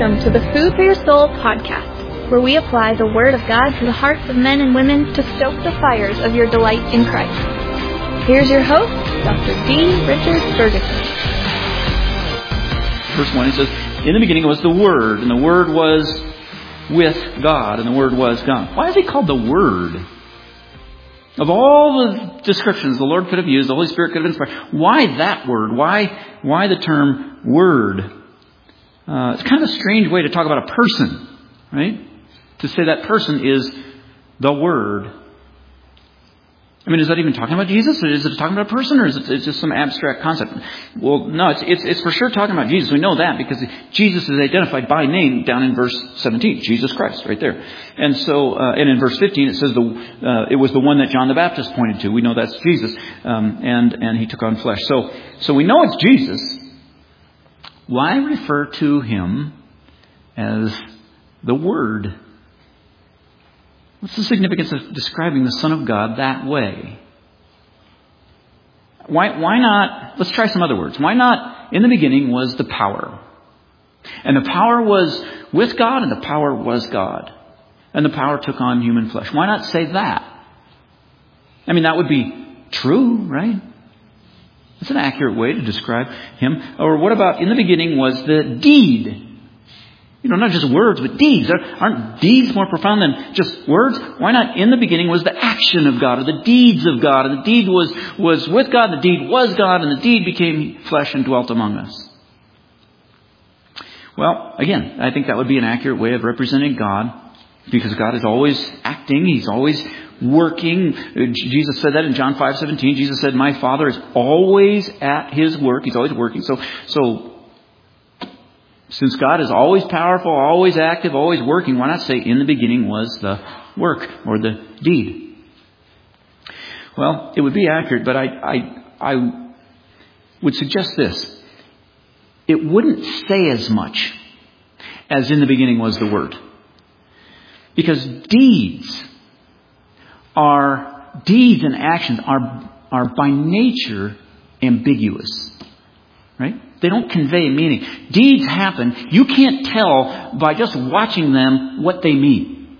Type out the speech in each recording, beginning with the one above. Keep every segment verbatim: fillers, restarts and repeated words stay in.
Welcome to the Food for Your Soul podcast, where we apply the Word of God to the hearts of men and women to stoke the fires of your delight in Christ. Here's your host, Doctor D. Richard Ferguson. Verse one, he says, in the beginning was the Word, and the Word was with God, and the Word was God. Why is he called the Word? Of all the descriptions the Lord could have used, the Holy Spirit could have inspired, why that word? Why, why the term Word? Uh, it's kind of a strange way to talk about a person, right? To say that person is the Word. I mean, is that even talking about Jesus? Or is it talking about a person? Or is it it's just some abstract concept? Well, no, it's, it's it's for sure talking about Jesus. We know that because Jesus is identified by name down in verse seventeen. Jesus Christ, right there. And so, uh, and in verse fifteen, it says the uh, it was the one that John the Baptist pointed to. We know that's Jesus. Um, and, and he took on flesh. So, so we know it's Jesus. Why refer to him as the Word? What's the significance of describing the Son of God that way? Why, why not, let's try some other words. Why not, in the beginning was the power. And the power was with God, and the power was God. And the power took on human flesh. Why not say that? I mean, that would be true, right? It's an accurate way to describe him. Or what about, in the beginning was the deed? You know, not just words, but deeds. Aren't deeds more profound than just words? Why not, in the beginning was the action of God, or the deeds of God, and the deed was, was with God, the deed was God, and the deed became flesh and dwelt among us. Well, again, I think that would be an accurate way of representing God, because God is always acting, He's always working. Jesus said that in John five seventeen. Jesus said, my Father is always at His work. He's always working. So, so, since God is always powerful, always active, always working, why not say in the beginning was the work or the deed? Well, it would be accurate, but I, I, I would suggest this. It wouldn't say as much as in the beginning was the Word. Because deeds are, deeds and actions are, are by nature ambiguous. Right? They don't convey meaning. Deeds happen. You can't tell by just watching them what they mean.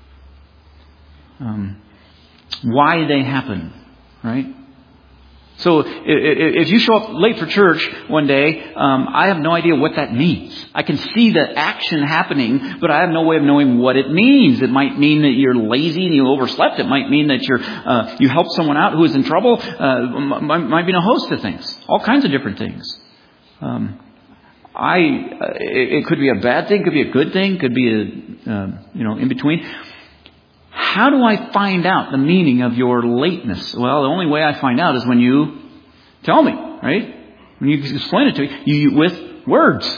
Um, why they happen. Right? So if you show up late for church one day, um, I have no idea what that means. I can see the action happening, but I have no way of knowing what it means. It might mean that you're lazy and you overslept. It might mean that you're uh, you helped someone out who is in trouble. Uh, might, might be a host of things. All kinds of different things. Um, I, uh, it, it could be a bad thing, could be a good thing, could be a, uh, you know, in between. How do I find out the meaning of your lateness? Well, the only way I find out is when you tell me, right? When you explain it to me, you, with words.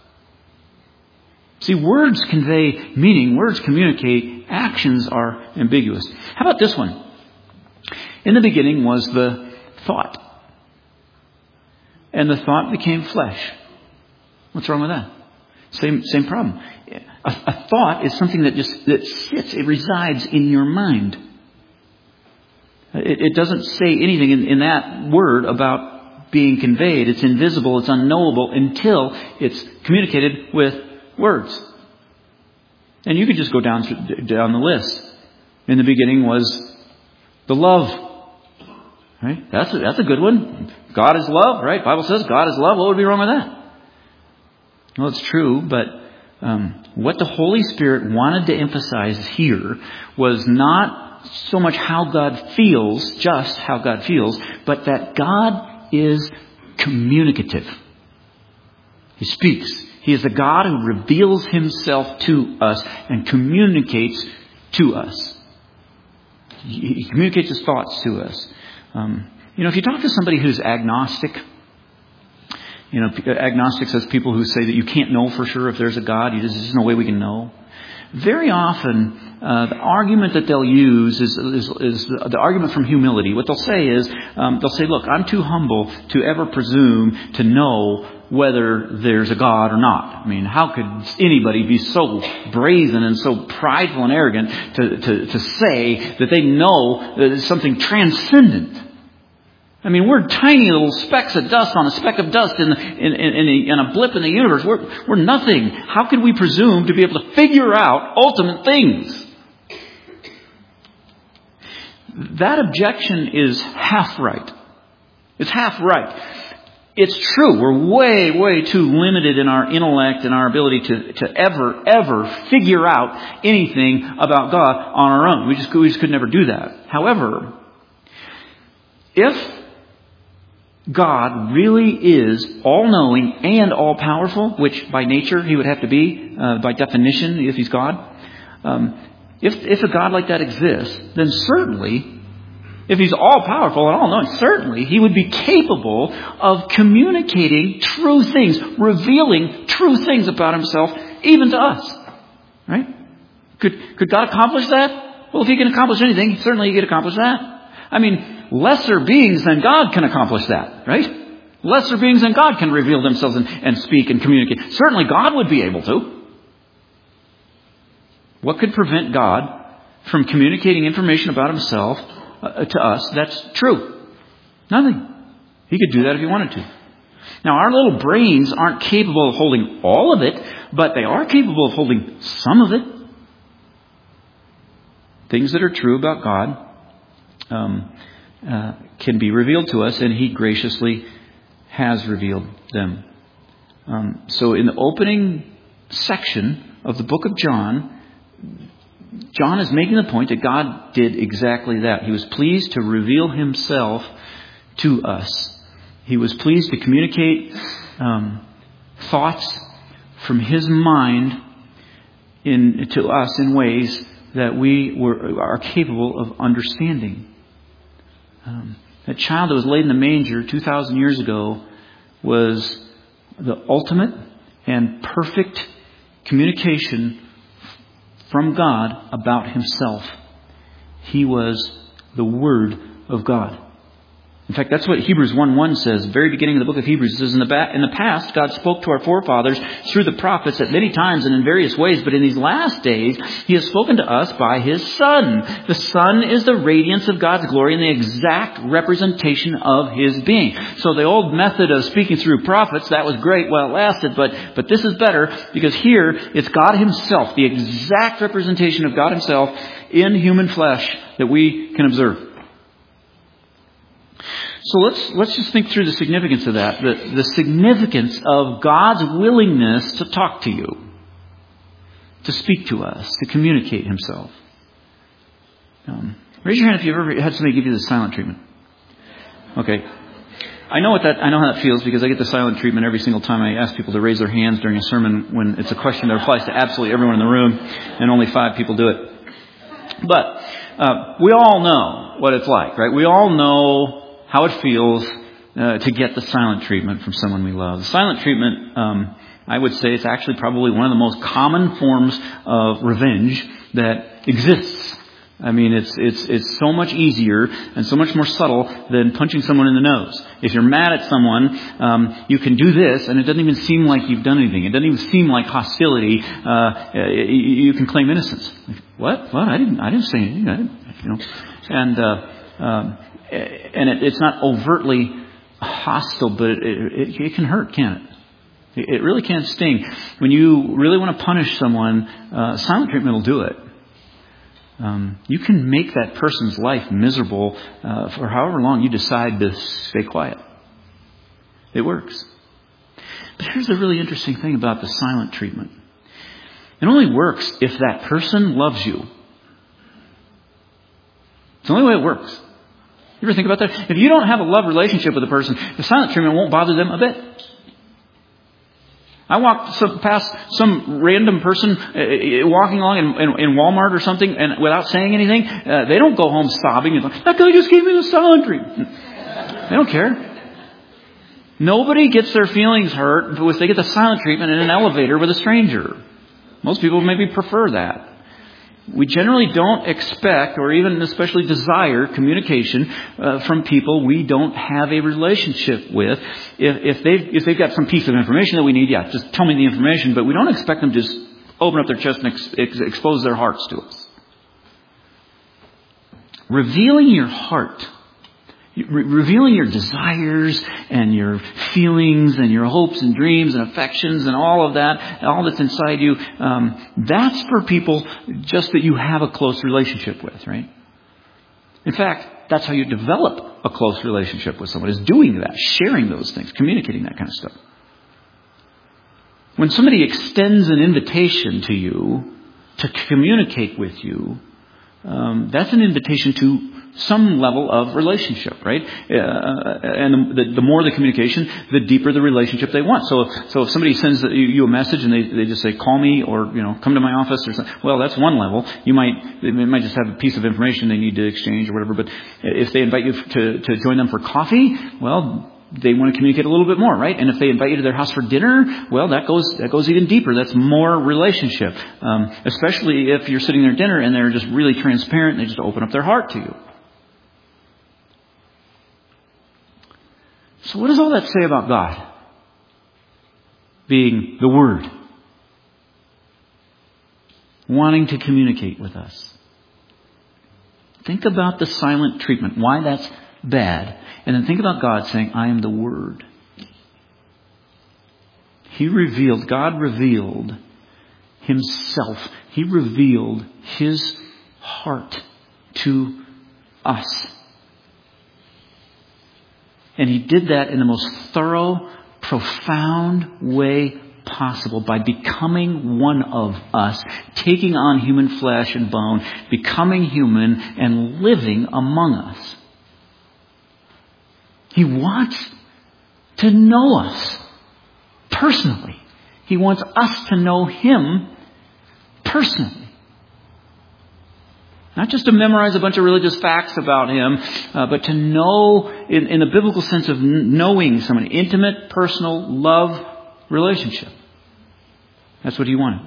See, words convey meaning, words communicate, actions are ambiguous. How about this one? In the beginning was the thought. And the thought became flesh. What's wrong with that? Same same problem. A, a thought is something that just that sits, it resides in your mind. It, it doesn't say anything in, in that word about being conveyed. It's invisible, it's unknowable until it's communicated with words. And you could just go down down the list. In the beginning was the love. Right? That's a, that's a good one. God is love, right? Bible says God is love. What would be wrong with that? Well, it's true, but um, what the Holy Spirit wanted to emphasize here was not so much how God feels, just how God feels, but that God is communicative. He speaks. He is the God who reveals Himself to us and communicates to us. He communicates His thoughts to us. Um, you know, if you talk to somebody who's agnostic, you know, agnostics as people who say that you can't know for sure if there's a God, there's just no way we can know. Very often, uh, the argument that they'll use is, is, is the, the argument from humility. What they'll say is, um, they'll say, look, I'm too humble to ever presume to know whether there's a God or not. I mean, how could anybody be so brazen and so prideful and arrogant to, to, to say that they know that it's something transcendent? I mean, we're tiny little specks of dust on a speck of dust in, the, in, in, in, a, in a blip in the universe. We're, we're nothing. How could we presume to be able to figure out ultimate things? That objection is half right. It's half right. It's true. We're way, way too limited in our intellect and our ability to, to ever, ever figure out anything about God on our own. We just, we just could never do that. However, if God really is all-knowing and all-powerful, which by nature He would have to be, uh, by definition, if He's God, um, if, if a God like that exists, then certainly, if He's all-powerful and all-knowing, certainly He would be capable of communicating true things, revealing true things about Himself, even to us. Right? Could, could God accomplish that? Well, if He can accomplish anything, certainly He could accomplish that. I mean, lesser beings than God can accomplish that, right? Lesser beings than God can reveal themselves and, and speak and communicate. Certainly God would be able to. What could prevent God from communicating information about Himself uh, to us that's true? Nothing. He could do that if He wanted to. Now, our little brains aren't capable of holding all of it, but they are capable of holding some of it. Things that are true about God Um, uh, can be revealed to us, and He graciously has revealed them. Um, so in the opening section of the book of John, John is making the point that God did exactly that. He was pleased to reveal Himself to us. He was pleased to communicate um, thoughts from His mind in, to us in ways that we were, are capable of understanding. Um, that child that was laid in the manger two thousand years ago was the ultimate and perfect communication from God about Himself. He was the Word of God. In fact, that's what Hebrews one one says, the very beginning of the book of Hebrews. It says, in the, ba- in the past, God spoke to our forefathers through the prophets at many times and in various ways. But in these last days, He has spoken to us by His Son. The Son is the radiance of God's glory and the exact representation of His being. So the old method of speaking through prophets, that was great while it lasted. But, but this is better because here it's God Himself, the exact representation of God Himself in human flesh that we can observe. So let's let's just think through the significance of that. The, the significance of God's willingness to talk to you, to speak to us, to communicate Himself. Um, raise your hand if you've ever had somebody give you the silent treatment. Okay. I know what that I know how that feels because I get the silent treatment every single time I ask people to raise their hands during a sermon when it's a question that applies to absolutely everyone in the room, and only five people do it. But uh, we all know what it's like, right? We all know how it feels uh, to get the silent treatment from someone we love. The silent treatment, um, I would say, it's actually probably one of the most common forms of revenge that exists. I mean, it's it's it's so much easier and so much more subtle than punching someone in the nose. If you're mad at someone, um, you can do this, and it doesn't even seem like you've done anything. It doesn't even seem like hostility. Uh, you can claim innocence. Like, what? What? I didn't. I didn't say anything. I didn't, you know. And uh, um, and it, it's not overtly hostile, but it, it, it can hurt, can't it? It really can sting. When you really want to punish someone, uh, silent treatment will do it. Um, you can make that person's life miserable uh, for however long you decide to stay quiet. It works. But here's the really interesting thing about the silent treatment. It only works if that person loves you. It's the only way it works. You ever think about that? If you don't have a love relationship with a person, the silent treatment won't bother them a bit. I walked some, past some random person uh, walking along in, in, in Walmart or something, and without saying anything, uh, they don't go home sobbing and like, that guy just gave me the silent treatment. They don't care. Nobody gets their feelings hurt if they get the silent treatment in an elevator with a stranger. Most people maybe prefer that. We generally don't expect or even especially desire communication uh, from people we don't have a relationship with. If, if, they've, if they've got some piece of information that we need, yeah, just tell me the information. But we don't expect them to just open up their chest and ex- ex- expose their hearts to us. Revealing your heart Re- revealing your desires and your feelings and your hopes and dreams and affections and all of that, all that's inside you, um, that's for people just that you have a close relationship with, right? In fact, that's how you develop a close relationship with someone, is doing that, sharing those things, communicating that kind of stuff. When somebody extends an invitation to you to communicate with you, um, that's an invitation to some level of relationship, right? Uh, and the, the more the communication, the deeper the relationship they want. So, if, so if somebody sends you a message and they, they just say, "Call me," or you know, "Come to my office," or something, well, that's one level. You might they might just have a piece of information they need to exchange or whatever. But if they invite you to to join them for coffee, well, they want to communicate a little bit more, right? And if they invite you to their house for dinner, well, that goes that goes even deeper. That's more relationship, um, especially if you're sitting there at dinner and they're just really transparent and they just open up their heart to you. So what does all that say about God being the Word, wanting to communicate with us? Think about the silent treatment, why that's bad. And then think about God saying, "I am the Word." He revealed, God revealed Himself. He revealed His heart to us. And He did that in the most thorough, profound way possible by becoming one of us, taking on human flesh and bone, becoming human and living among us. He wants to know us personally. He wants us to know Him personally. Not just to memorize a bunch of religious facts about Him, uh, but to know in, in the biblical sense of knowing someone, intimate, personal, love relationship. That's what He wanted.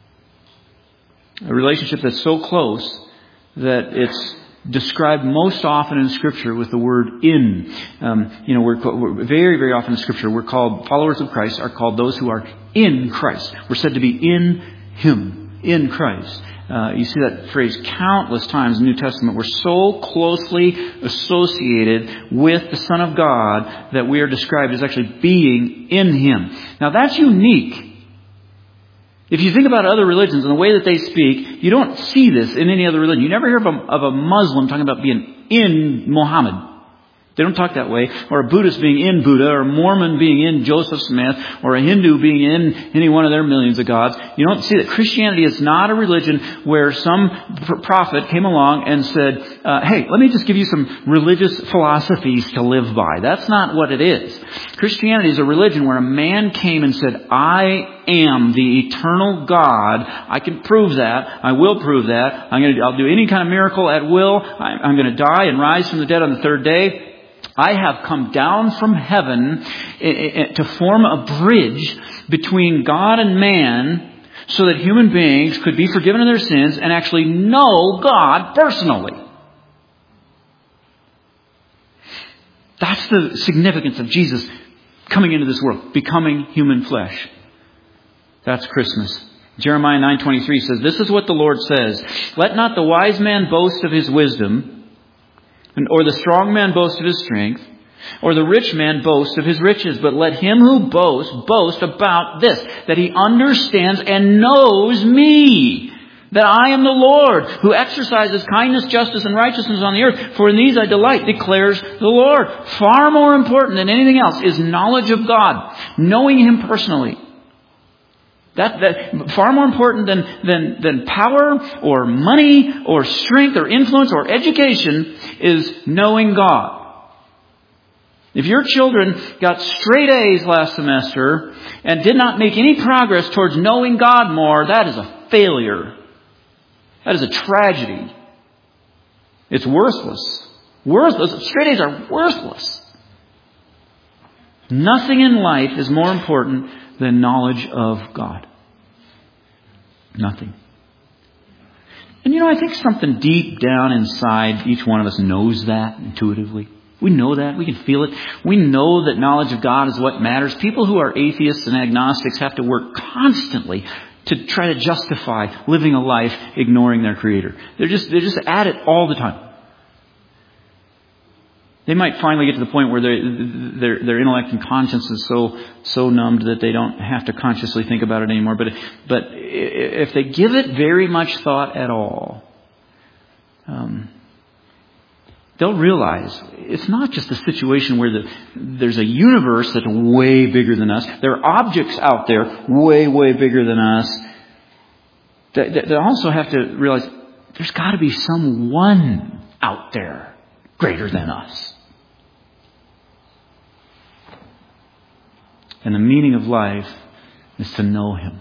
A relationship that's so close that it's described most often in Scripture with the word "in." Um, you know, we're, we're very, very often in Scripture, we're called, followers of Christ are called those who are in Christ. We're said to be in Him, in Christ. Uh, you see that phrase countless times in the New Testament. We're so closely associated with the Son of God that we are described as actually being in Him. Now that's unique. If you think about other religions and the way that they speak, you don't see this in any other religion. You never hear of a, of a Muslim talking about being in Muhammad. They don't talk that way. Or a Buddhist being in Buddha, or a Mormon being in Joseph Smith, or a Hindu being in any one of their millions of gods. You don't see that. Christianity is not a religion where some prophet came along and said, uh, hey, let me just give you some religious philosophies to live by. That's not what it is. Christianity is a religion where a man came and said, "I am the eternal God. I can prove that. I will prove that. I'm going to, I'll do any kind of miracle at will. I'm, I'm going to die and rise from the dead on the third day. I have come down from heaven to form a bridge between God and man so that human beings could be forgiven of their sins and actually know God personally." That's the significance of Jesus coming into this world, becoming human flesh. That's Christmas. Jeremiah nine twenty-three says, "This is what the Lord says. Let not the wise man boast of his wisdom, or the strong man boast of his strength, or the rich man boast of his riches. But let him who boasts, boast about this, that he understands and knows me, that I am the Lord, who exercises kindness, justice, and righteousness on the earth. For in these I delight, declares the Lord." Far more important than anything else is knowledge of God, knowing Him personally. That, that far more important than, than, than power or money or strength or influence or education is knowing God. If your children got straight A's last semester and did not make any progress towards knowing God more, that is a failure. That is a tragedy. It's worthless. Worthless. Straight A's are worthless. Nothing in life is more important than knowledge of God. Nothing. And you know, I think something deep down inside each one of us knows that intuitively. We know that. We can feel it. We know that knowledge of God is what matters. People who are atheists and agnostics have to work constantly to try to justify living a life ignoring their Creator. They're just, they're just at it all the time. They might finally get to the point where their their intellect and conscience is so so numbed that they don't have to consciously think about it anymore. But but if they give it very much thought at all, um, they'll realize it's not just a situation where the, there's a universe that's way bigger than us. There are objects out there way way bigger than us. They, they also have to realize there's got to be someone out there greater than us. And the meaning of life is to know Him.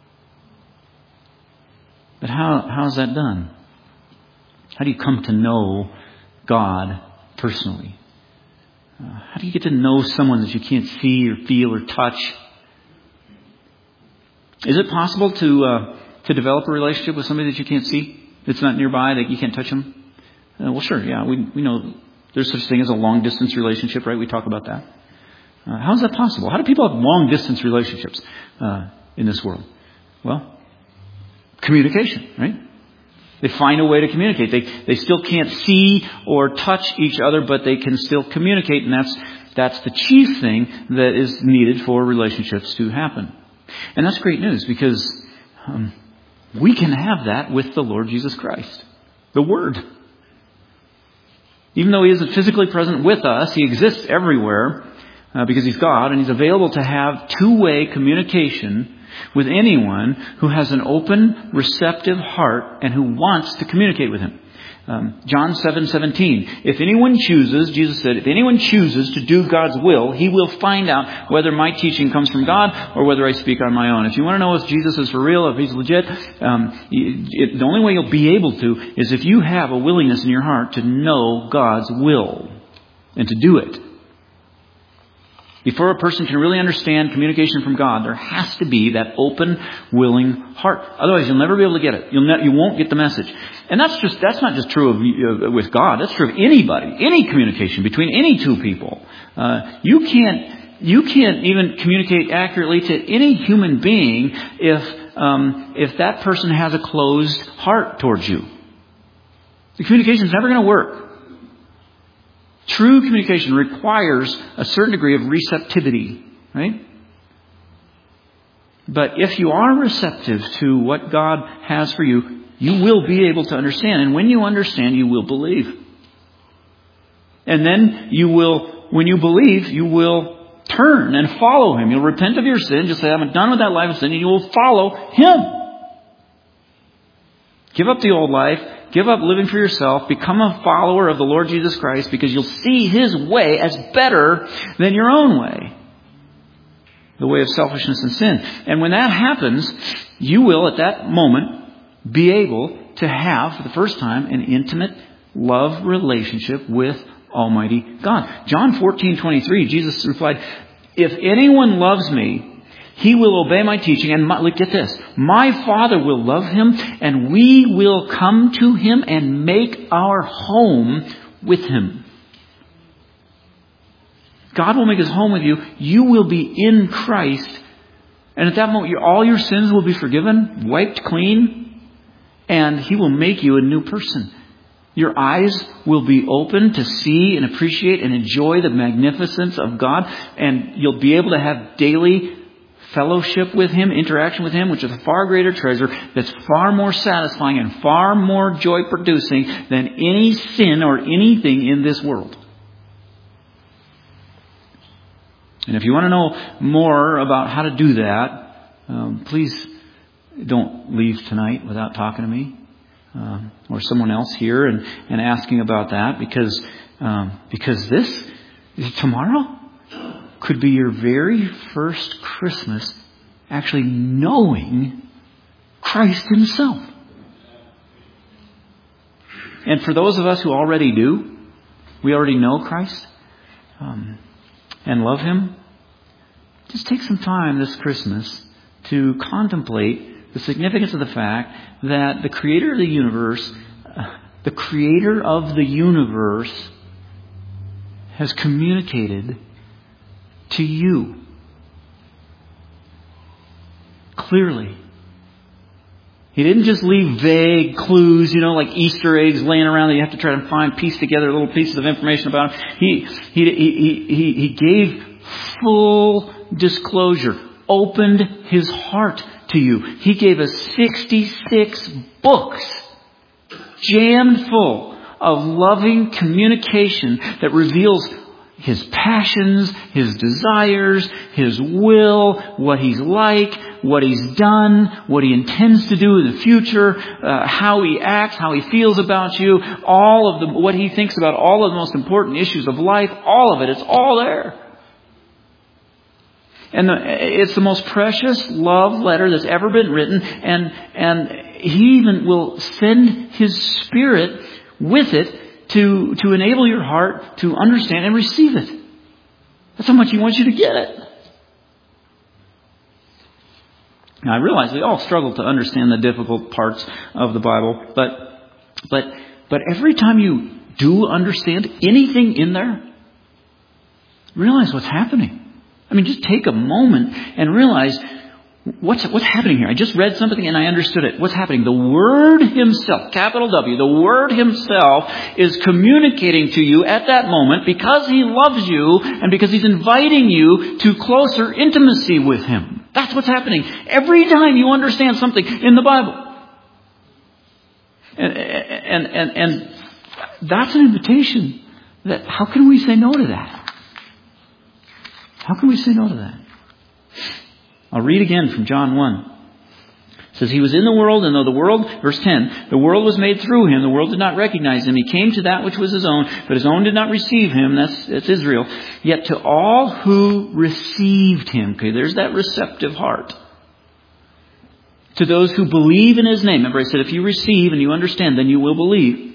But how how is that done? How do you come to know God personally? Uh, how do you get to know someone that you can't see or feel or touch? Is it possible to uh, to develop a relationship with somebody that you can't see? That's not nearby, that you can't touch them? Uh, well, sure, yeah, we we know there's such a thing as a long distance relationship, right? We talk about that. Uh, how is that possible? How do people have long distance relationships uh, in this world? Well, communication, right? They find a way to communicate. They they still can't see or touch each other, but they can still communicate, and that's that's the chief thing that is needed for relationships to happen. And that's great news, because um, we can have that with the Lord Jesus Christ, the Word. Even though He isn't physically present with us, He exists everywhere uh, because He's God, and He's available to have two-way communication with anyone who has an open, receptive heart and who wants to communicate with Him. Um, John seven seventeen. If anyone chooses, Jesus said, if anyone chooses to do God's will, he will find out whether my teaching comes from God or whether I speak on my own. If you want to know if Jesus is for real, if He's legit, um, it, the only way you'll be able to is if you have a willingness in your heart to know God's will and to do it. Before a person can really understand communication from God, there has to be that open, willing heart. Otherwise, you'll never be able to get it. You'll ne- you won't get the message. And that's just that's not just true of uh, with God. That's true of anybody, any communication between any two people. Uh, you can't you can't even communicate accurately to any human being if um, if that person has a closed heart towards you. The communication is never going to work. True communication requires a certain degree of receptivity, right? But if you are receptive to what God has for you, you will be able to understand. And when you understand, you will believe. And then you will, when you believe, you will turn and follow Him. You'll repent of your sin. Just say, I'm done with that life of sin. And you will follow Him. Give up the old life. Give up living for yourself. Become a follower of the Lord Jesus Christ, because you'll see His way as better than your own way. The way of selfishness and sin. And when that happens, you will at that moment be able to have, for the first time, an intimate love relationship with Almighty God. John fourteen twenty-three, Jesus replied, if anyone loves me, he will obey my teaching, and my, look at this. My Father will love him, and we will come to him and make our home with him. God will make His home with you. You will be in Christ. And at that moment, your, all your sins will be forgiven, wiped clean, and He will make you a new person. Your eyes will be open to see and appreciate and enjoy the magnificence of God, and you'll be able to have daily fellowship with Him, interaction with Him, which is a far greater treasure that's far more satisfying and far more joy producing than any sin or anything in this world. And if you want to know more about how to do that, um, please don't leave tonight without talking to me um, or someone else here and, and asking about that, because um, because this tomorrow could be your very first Christmas actually knowing Christ Himself. And for those of us who already do, we already know Christ um, and love Him, just take some time this Christmas to contemplate the significance of the fact that the Creator of the universe, uh, the Creator of the universe has communicated to you clearly He didn't just leave vague clues, you know, like Easter eggs laying around that you have to try to find, piece together little pieces of information about him. He, he, he, he, he gave full disclosure, opened his heart to you. He gave us sixty-six books jammed full of loving communication that reveals his passions, his desires, his will, what he's like, what he's done, what he intends to do in the future, uh, how he acts, how he feels about you, all of the, what he thinks about all of the most important issues of life, all of it, it's all there. And the, it's the most precious love letter that's ever been written, and, and he even will send his Spirit with it to, to enable your heart to understand and receive it. That's how much he wants you to get it. Now I realize we all struggle to understand the difficult parts of the Bible, but, but, but every time you do understand anything in there, realize what's happening. I mean, just take a moment and realize What's, what's happening here? I just read something and I understood it. What's happening? The Word Himself, capital W, the Word Himself is communicating to you at that moment because He loves you and because He's inviting you to closer intimacy with Him. That's what's happening every time you understand something in the Bible. And, and, and, and that's an invitation. That how can we say no to that? How can we say no to that? I'll read again from John one. It says, He was in the world, and though the world, verse ten, the world was made through Him, the world did not recognize Him. He came to that which was His own, but His own did not receive Him. That's, that's Israel. Yet to all who received Him, okay, there's that receptive heart. To those who believe in His name. Remember I said, if you receive and you understand, then you will believe.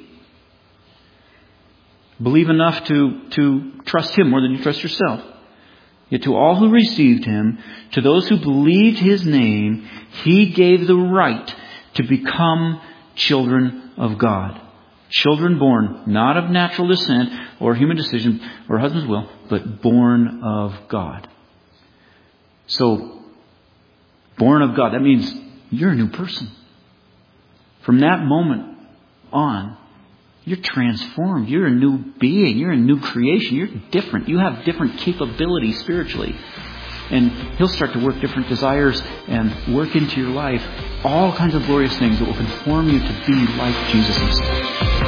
Believe enough to, to trust Him more than you trust yourself. Yet to all who received Him, to those who believed His name, He gave the right to become children of God. Children born not of natural descent or human decision or husband's will, but born of God. So, born of God, that means you're a new person. From that moment on, you're transformed. You're a new being. You're a new creation. You're different. You have different capabilities spiritually. And He'll start to work different desires and work into your life all kinds of glorious things that will conform you to be like Jesus Himself.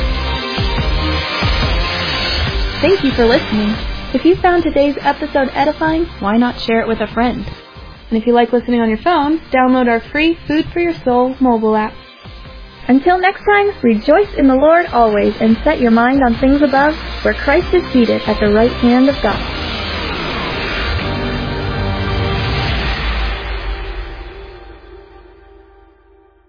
Thank you for listening. If you found today's episode edifying, why not share it with a friend? And if you like listening on your phone, download our free Food for Your Soul mobile app. Until next time, rejoice in the Lord always and set your mind on things above, where Christ is seated at the right hand of God.